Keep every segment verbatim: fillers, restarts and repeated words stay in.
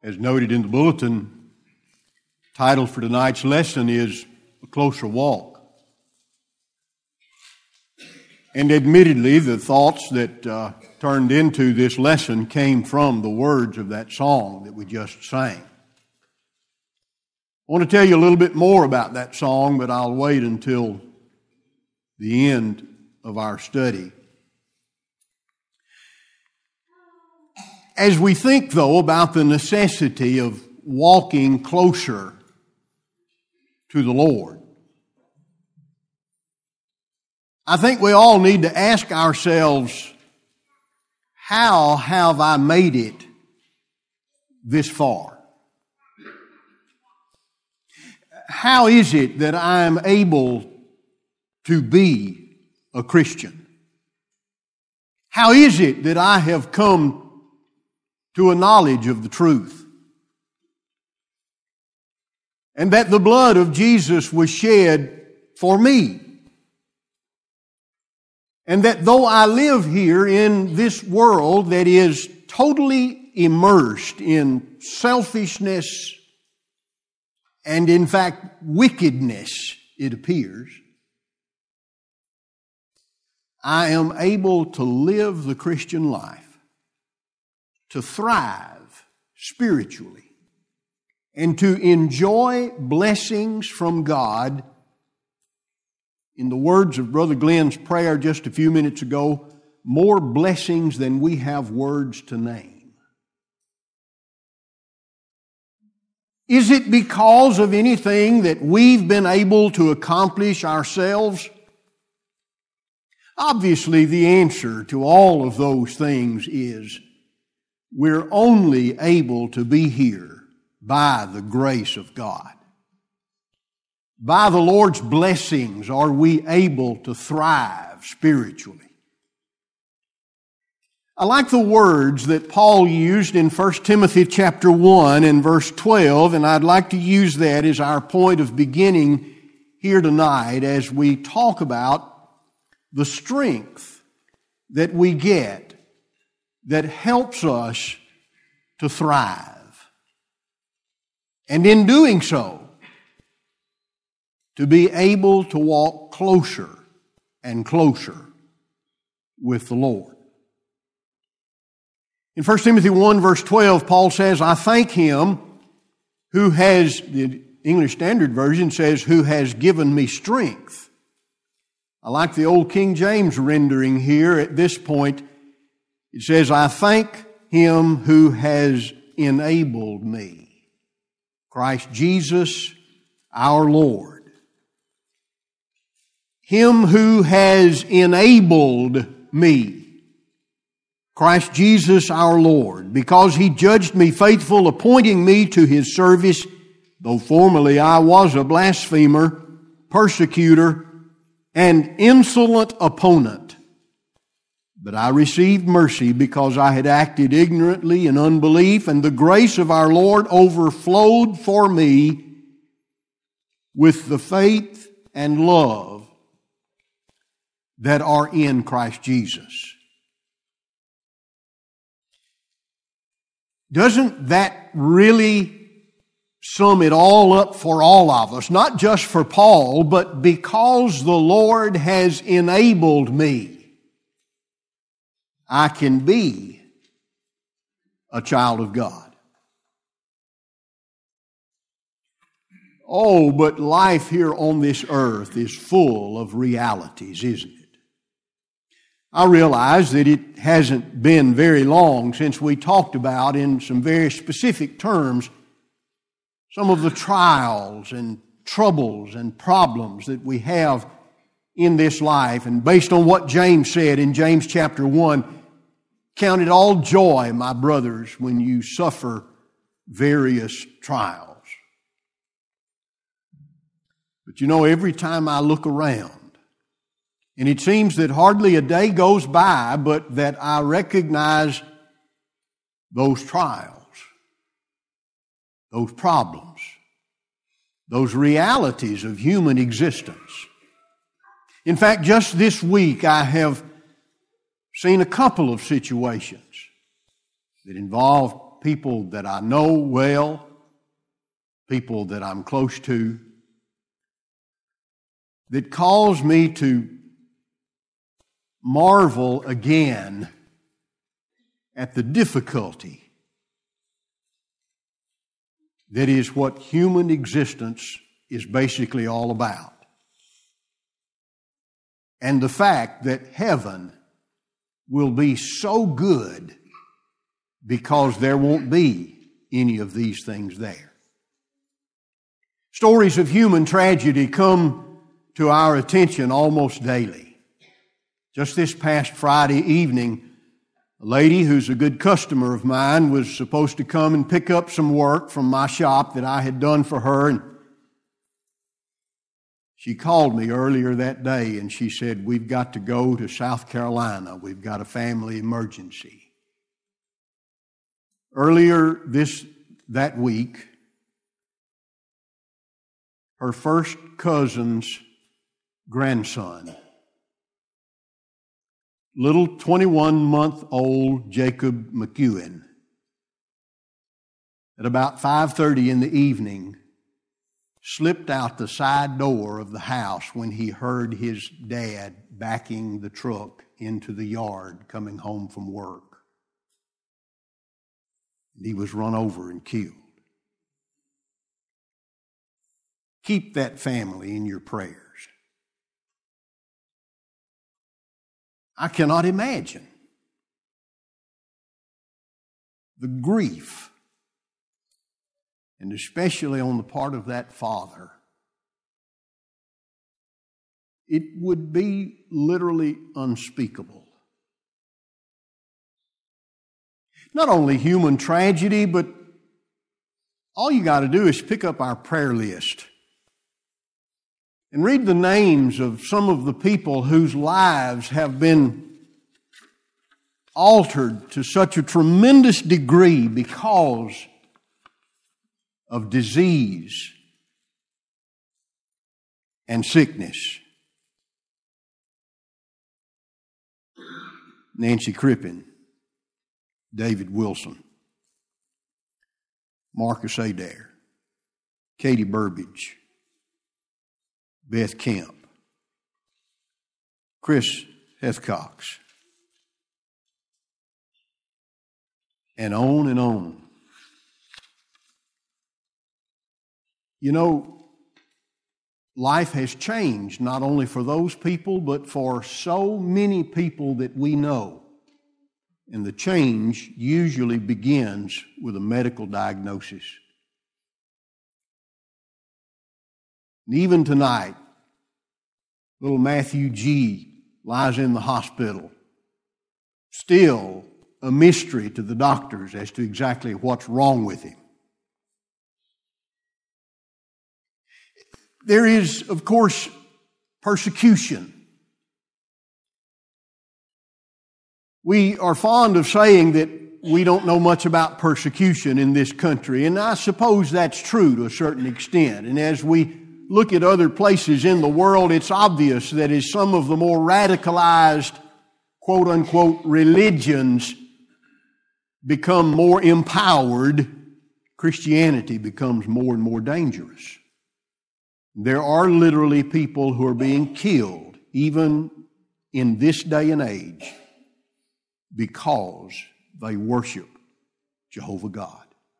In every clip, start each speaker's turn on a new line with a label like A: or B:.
A: As noted in the bulletin, title for tonight's lesson is A Closer Walk. And admittedly, the thoughts that uh, turned into this lesson came from the words of that song that we just sang. I want to tell you a little bit more about that song, but I'll wait until the end of our study. As we think, though, about the necessity of walking closer to the Lord, I think we all need to ask ourselves, how have I made it this far? How is it that I am able to be a Christian? How is it that I have come to a knowledge of the truth, and that the blood of Jesus was shed for me, and that though I live here in this world that is totally immersed in selfishness and in fact wickedness, it appears, I am able to live the Christian life, to thrive spiritually, and to enjoy blessings from God. In the words of Brother Glenn's prayer just a few minutes ago, more blessings than we have words to name. Is it because of anything that we've been able to accomplish ourselves? Obviously, the answer to all of those things is we're only able to be here by the grace of God. By the Lord's blessings are we able to thrive spiritually. I like the words that Paul used in First Timothy chapter one and verse twelve, and I'd like to use that as our point of beginning here tonight as we talk about the strength that we get that helps us to thrive. And in doing so, to be able to walk closer and closer with the Lord. In First Timothy one verse twelve, Paul says, I thank Him who has, the English Standard Version says, who has given me strength. I like the old King James rendering here at this point. It says, I thank Him who has enabled me. Christ Jesus, our Lord. Him who has enabled me. Christ Jesus, our Lord. Because He judged me faithful, appointing me to His service, though formerly I was a blasphemer, persecutor, and insolent opponent. But I received mercy because I had acted ignorantly in unbelief, and the grace of our Lord overflowed for me with the faith and love that are in Christ Jesus. Doesn't that really sum it all up for all of us? Not just for Paul, but because the Lord has enabled me, I can be a child of God. Oh, but life here on this earth is full of realities, isn't it? I realize that it hasn't been very long since we talked about, in some very specific terms, some of the trials and troubles and problems that we have in this life. And based on what James said in James chapter one, count it all joy, my brothers, when you suffer various trials. But you know, every time I look around, and it seems that hardly a day goes by but that I recognize those trials, those problems, those realities of human existence. In fact, just this week I have seen a couple of situations that involve people that I know well, people that I'm close to, that cause me to marvel again at the difficulty that is what human existence is basically all about. And the fact that heaven will be so good because there won't be any of these things there. Stories of human tragedy come to our attention almost daily. Just this past Friday evening, a lady who's a good customer of mine was supposed to come and pick up some work from my shop that I had done for her, and she called me earlier that day and she said, "We've got to go to South Carolina. We've got a family emergency." Earlier this that week, her first cousin's grandson, little twenty-one-month-old Jacob McEwen, at about five thirty in the evening, slipped out the side door of the house when he heard his dad backing the truck into the yard coming home from work. And he was run over and killed. Keep that family in your prayers. I cannot imagine the grief, and especially on the part of that father. It would be literally unspeakable. Not only human tragedy, but all you got to do is pick up our prayer list and read the names of some of the people whose lives have been altered to such a tremendous degree because of disease and sickness. Nancy Crippen, David Wilson, Marcus Adair, Katie Burbage, Beth Kemp, Chris Hethcox, and on and on. You know, life has changed not only for those people, but for so many people that we know. And the change usually begins with a medical diagnosis. And even tonight, little Matthew G. lies in the hospital. Still a mystery to the doctors as to exactly what's wrong with him. There is, of course, persecution. We are fond of saying that we don't know much about persecution in this country, and I suppose that's true to a certain extent. And as we look at other places in the world, it's obvious that as some of the more radicalized, quote-unquote, religions become more empowered, Christianity becomes more and more dangerous. There are literally people who are being killed, even in this day and age, because they worship Jehovah God.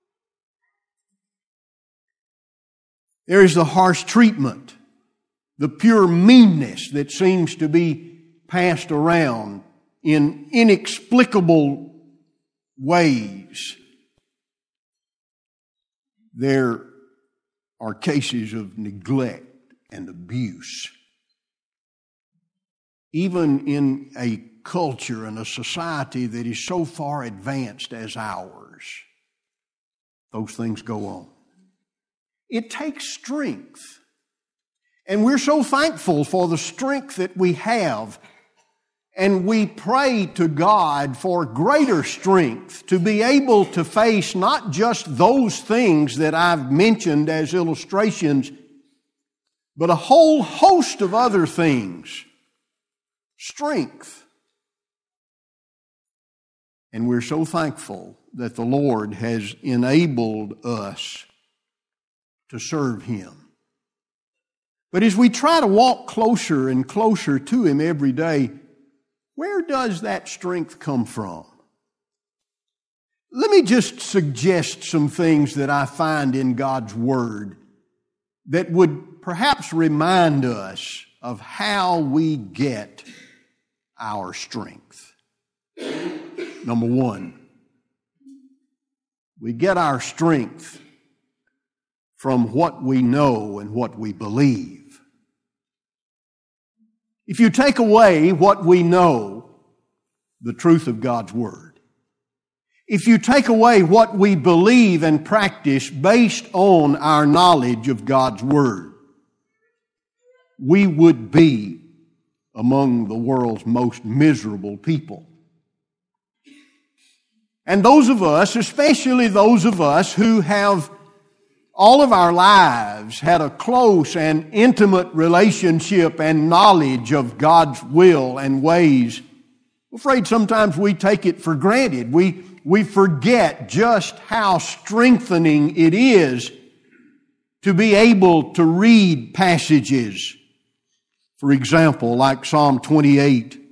A: There is the harsh treatment, the pure meanness that seems to be passed around in inexplicable ways. There are cases of neglect and abuse. Even in a culture and a society that is so far advanced as ours, those things go on. It takes strength. And we're so thankful for the strength that we have. And we pray to God for greater strength to be able to face not just those things that I've mentioned as illustrations, but a whole host of other things. Strength. And we're so thankful that the Lord has enabled us to serve Him. But as we try to walk closer and closer to Him every day, where does that strength come from? Let me just suggest some things that I find in God's Word that would perhaps remind us of how we get our strength. Number one, we get our strength from what we know and what we believe. If you take away what we know, the truth of God's Word, if you take away what we believe and practice based on our knowledge of God's Word, we would be among the world's most miserable people. And those of us, especially those of us who have all of our lives had a close and intimate relationship and knowledge of God's will and ways, I'm afraid sometimes we take it for granted. We, we forget just how strengthening it is to be able to read passages, for example, like Psalm twenty-eight,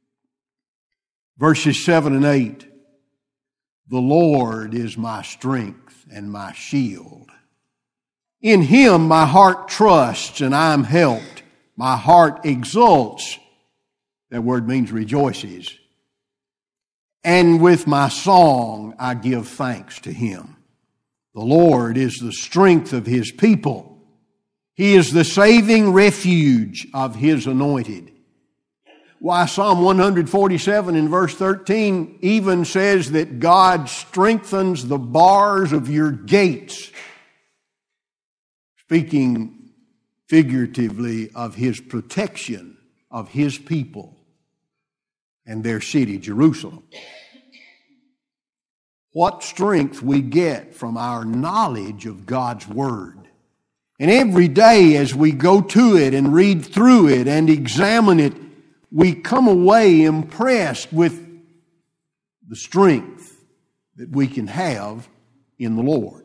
A: verses seven and eight. The Lord is my strength and my shield. In Him my heart trusts and I am helped. My heart exults. That word means rejoices. And with my song I give thanks to Him. The Lord is the strength of His people. He is the saving refuge of His anointed. Why, Psalm one forty-seven in verse thirteen even says that God strengthens the bars of your gates, speaking figuratively of His protection of His people and their city, Jerusalem. What strength we get from our knowledge of God's Word. And every day as we go to it and read through it and examine it, we come away impressed with the strength that we can have in the Lord.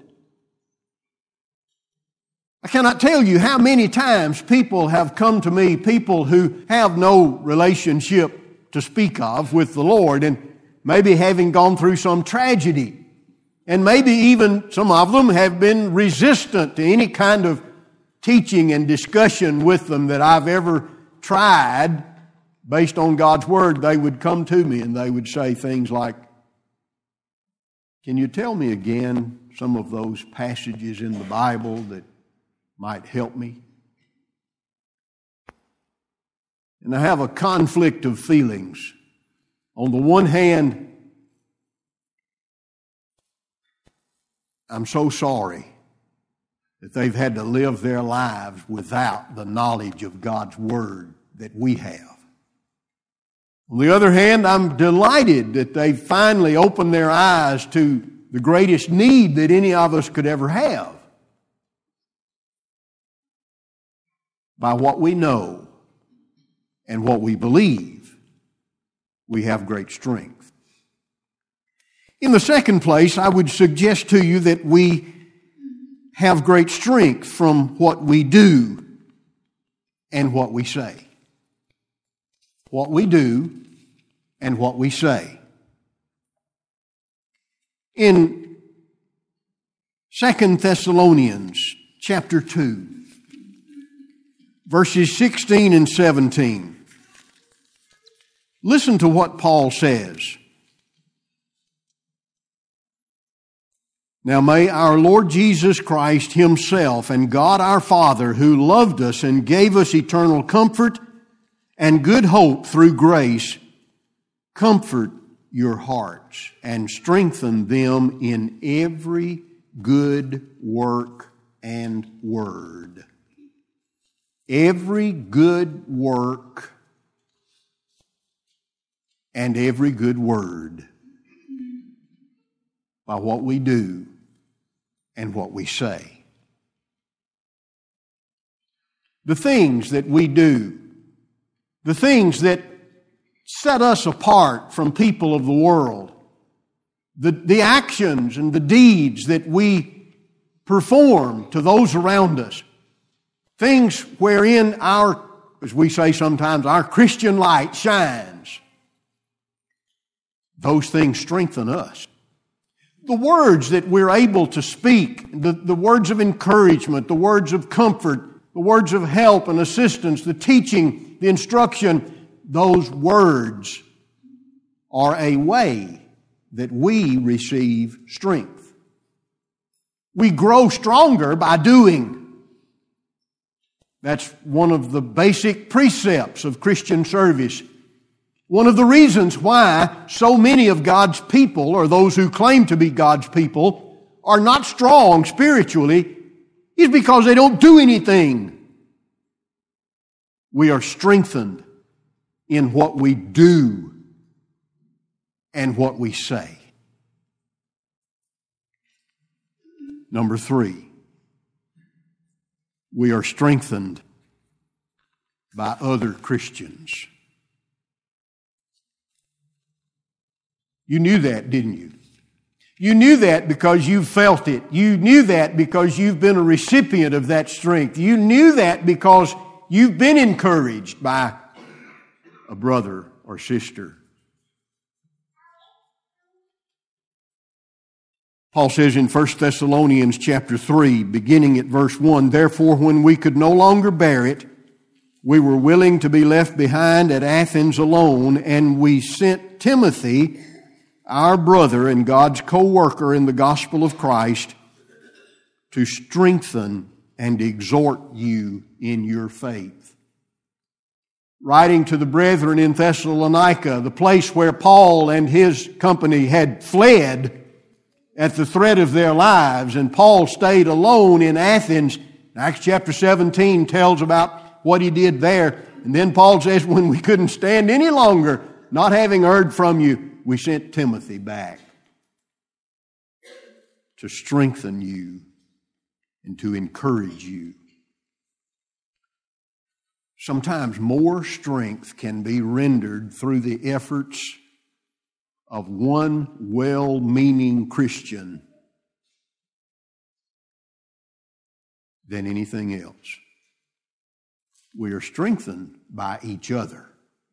A: I cannot tell you how many times people have come to me, people who have no relationship to speak of with the Lord, and maybe having gone through some tragedy, and maybe even some of them have been resistant to any kind of teaching and discussion with them that I've ever tried based on God's Word. They would come to me and they would say things like, "Can you tell me again some of those passages in the Bible that might help me?" And I have a conflict of feelings. On the one hand, I'm so sorry that they've had to live their lives without the knowledge of God's Word that we have. On the other hand, I'm delighted that they've finally opened their eyes to the greatest need that any of us could ever have. By what we know and what we believe, we have great strength. In the second place, I would suggest to you that we have great strength from what we do and what we say. What we do and what we say. In Second Thessalonians chapter two, verses sixteen and seventeen, listen to what Paul says. Now may our Lord Jesus Christ Himself and God our Father, who loved us and gave us eternal comfort and good hope through grace, comfort your hearts and strengthen them in every good work and word. Every good work and every good word, by what we do and what we say. The things that we do, the things that set us apart from people of the world, the, the actions and the deeds that we perform to those around us, things wherein our, as we say sometimes, our Christian light shines, those things strengthen us. The words that we're able to speak, the, the words of encouragement, the words of comfort, the words of help and assistance, the teaching, the instruction, those words are a way that we receive strength. We grow stronger by doing. That's one of the basic precepts of Christian service. One of the reasons why so many of God's people, or those who claim to be God's people, are not strong spiritually is because they don't do anything. We are strengthened in what we do and what we say. Number three, we are strengthened by other Christians. You knew that, didn't you? You knew that because you felt it. You knew that because you've been a recipient of that strength. You knew that because you've been encouraged by a brother or sister. Paul says in First Thessalonians chapter three, beginning at verse one, "Therefore, when we could no longer bear it, we were willing to be left behind at Athens alone, and we sent Timothy, our brother and God's co-worker in the gospel of Christ, to strengthen and exhort you in your faith." Writing to the brethren in Thessalonica, the place where Paul and his company had fled at the threat of their lives, and Paul stayed alone in Athens. Acts chapter seventeen tells about what he did there. And then Paul says, when we couldn't stand any longer, not having heard from you, we sent Timothy back to strengthen you and to encourage you. Sometimes more strength can be rendered through the efforts of one well-meaning Christian than anything else. We are strengthened by each other.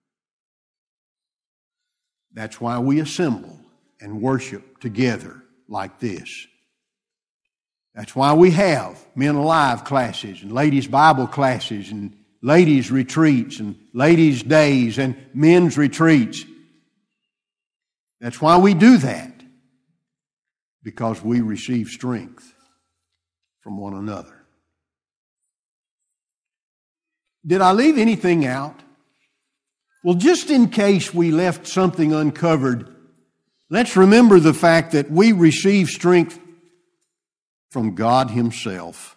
A: That's why we assemble and worship together like this. That's why we have Men Alive classes and ladies' Bible classes and ladies' retreats and ladies' days and men's retreats. That's why we do that, because we receive strength from one another. Did I leave anything out? Well, just in case we left something uncovered, let's remember the fact that we receive strength from God Himself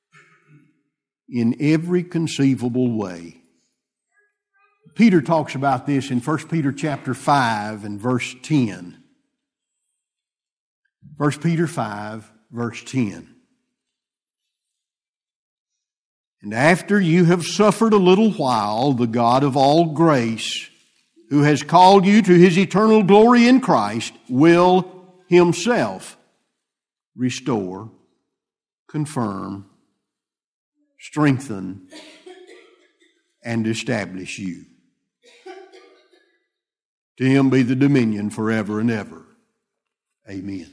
A: in every conceivable way. Peter talks about this in First Peter chapter five and verse ten. First Peter five, verse ten. "And after you have suffered a little while, the God of all grace, who has called you to His eternal glory in Christ, will Himself restore, confirm, strengthen, and establish you. To Him be the dominion forever and ever. Amen."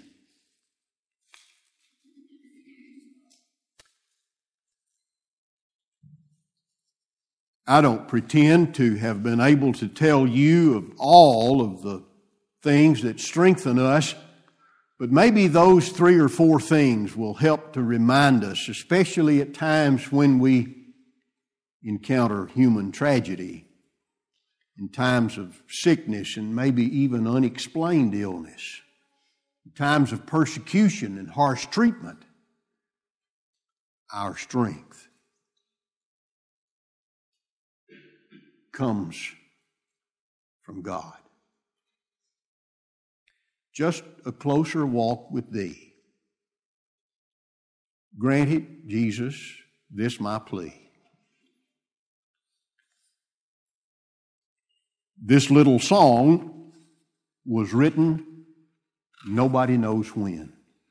A: I don't pretend to have been able to tell you of all of the things that strengthen us, but maybe those three or four things will help to remind us, especially at times when we encounter human tragedy, in times of sickness and maybe even unexplained illness, in times of persecution and harsh treatment. Our strength comes from God. Just a closer walk with Thee. Grant it, Jesus, this my plea. This little song was written Nobody knows when.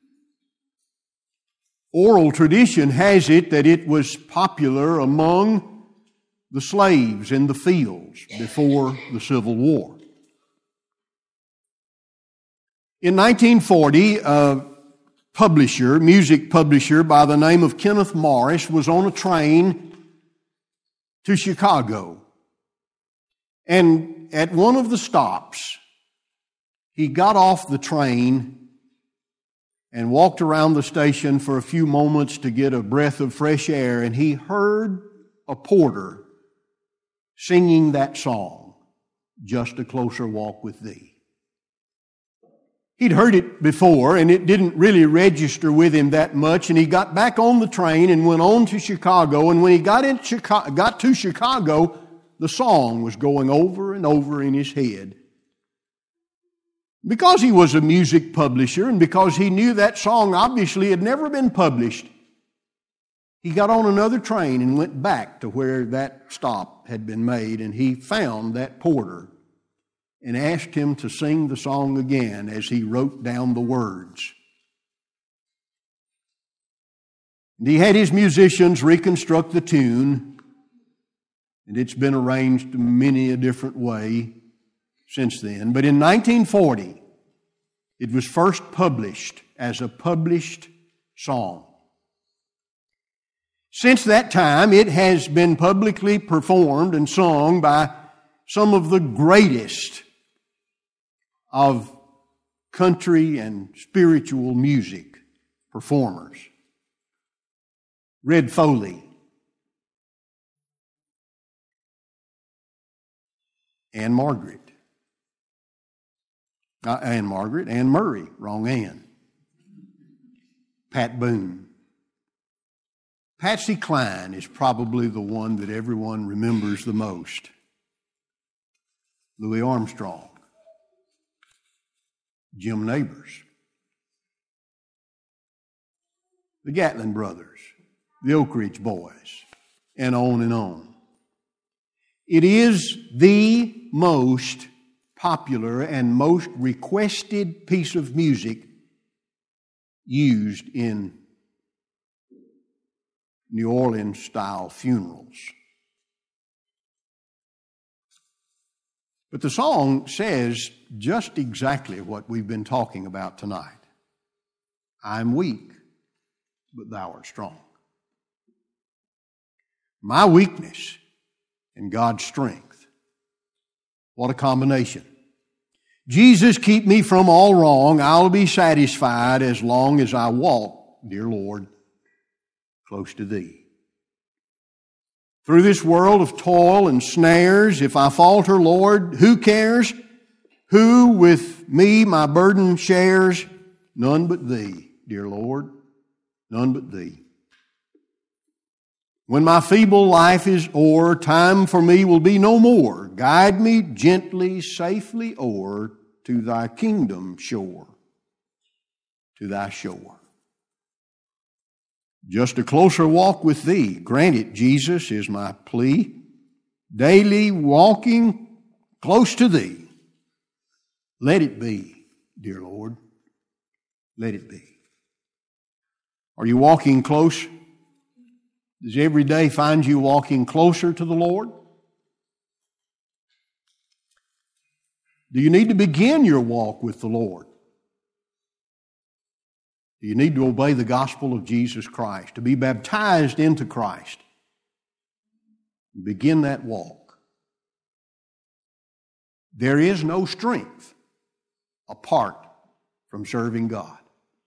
A: Oral tradition has it that it was popular among the slaves in the fields before the Civil War. In nineteen forty, a publisher, music publisher by the name of Kenneth Morris was on a train to Chicago. And at one of the stops, he got off the train and walked around the station for a few moments to get a breath of fresh air, and he heard a porter singing that song, Just a Closer Walk with Thee. He'd heard it before, and it didn't really register with him that much, and he got back on the train and went on to Chicago, and when he got, in Chicago, got to Chicago, the song was going over and over in his head. Because he was a music publisher and because he knew that song obviously had never been published, he got on another train and went back to where that stop had been made, and he found that porter and asked him to sing the song again as he wrote down the words. And he had his musicians reconstruct the tune, and it's been arranged many a different way since then. But in nineteen forty, it was first published as a published song. Since that time, it has been publicly performed and sung by some of the greatest of country and spiritual music performers. Red Foley, Anne Margaret, not Anne Margaret, Anne Murray, wrong Anne, Pat Boone. Patsy Cline is probably the one that everyone remembers the most. Louis Armstrong, Jim Nabors, the Gatlin Brothers, the Oak Ridge Boys, and on and on. It is the most popular and most requested piece of music used in New Orleans-style funerals. But the song says just exactly what we've been talking about tonight. I'm weak, but thou art strong. My weakness and God's strength. What a combination. Jesus, keep me from all wrong. I'll be satisfied as long as I walk, dear Lord, close to Thee. Through this world of toil and snares, if I falter, Lord, who cares? Who with me my burden shares? None but Thee, dear Lord, none but Thee. When my feeble life is o'er, time for me will be no more. Guide me gently, safely o'er to Thy kingdom shore, to Thy shore. Just a closer walk with Thee, grant it, Jesus, is my plea. Daily walking close to Thee. Let it be, dear Lord. Let it be. Are you walking close? Does every day find you walking closer to the Lord? Do you need to begin your walk with the Lord? Do you need to obey the gospel of Jesus Christ, to be baptized into Christ? Begin that walk. There is no strength apart from serving God.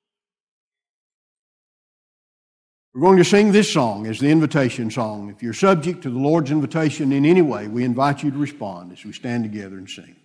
A: We're going to sing this song as the invitation song. If you're subject to the Lord's invitation in any way, we invite you to respond as we stand together and sing.